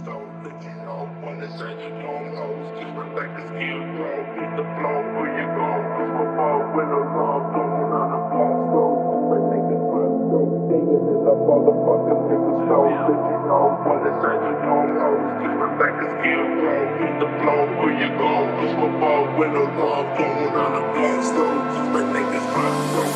stone, let you know when it's at your own hoes. Keep it like a skill, bro. Hit the flow where you go. Football with a long going on a block, so my niggas front row. Digging in the motherfucking nigga stone, let you know when it's at your own hoes. Keep it like a skill, bro. Hit the flow where you go. Football with a long going on a block, so my niggas front row.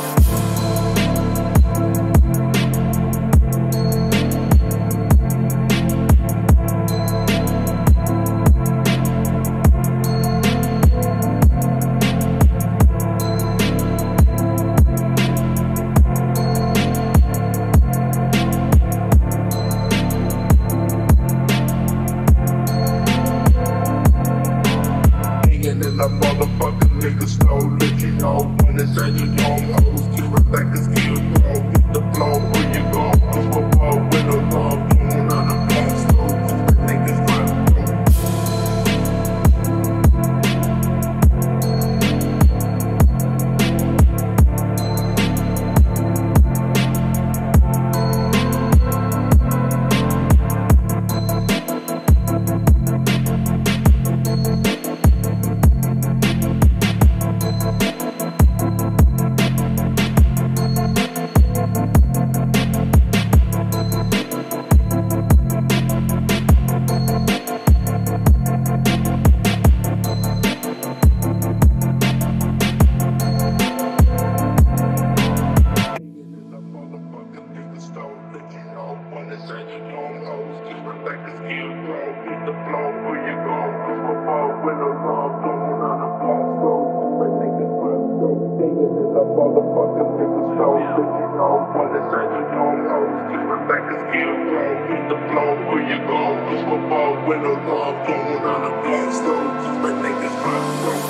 In the motherfucking niggas slow, let you know when it's at your own hoes. Keep it like a skill, bro. Hit the flow where you go. Football with a long going on a block, so my niggas front row. Let you know when it's at your own hoes. Keep it like a skill, bro. Hit the flow where you go. Football with a long going on a block, so my niggas front row. Digging in the motherfucking niggas slow. Let you know when it's at your own hoes. Keep it like a skill, bro. Hit the flow where you go. Football with a long going on a block, so my niggas front row.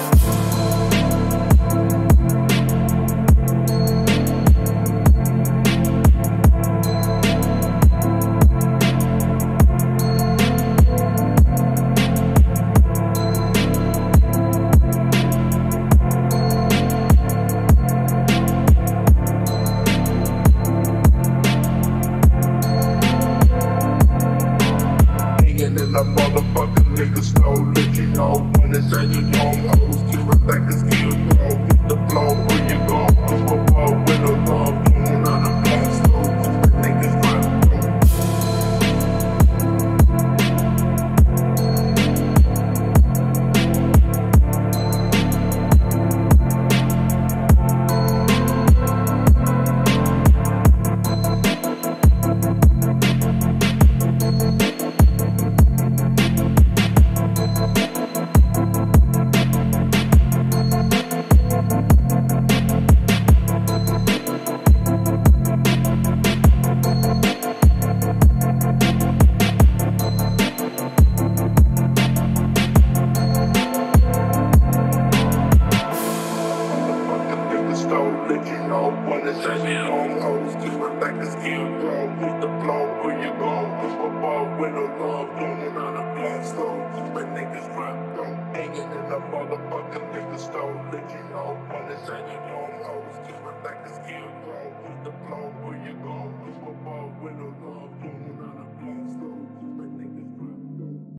In the motherfucking niggas slow, let you know when it's at your own hoes. Keep it like a skill, bro. Hit the flow where you go. Football with a long going on a block, so my niggas front row. Let you know when it's at your own hoes. Keep it like a skill, bro. Hit the flow where you go. Football with a long going on a block, so my niggas front row. Hanging in the motherfucking niggas stone. Let you know when it's at your own hoes. Keep it like a skill, bro. Hit the flow where you go. Football with a long going on a block, so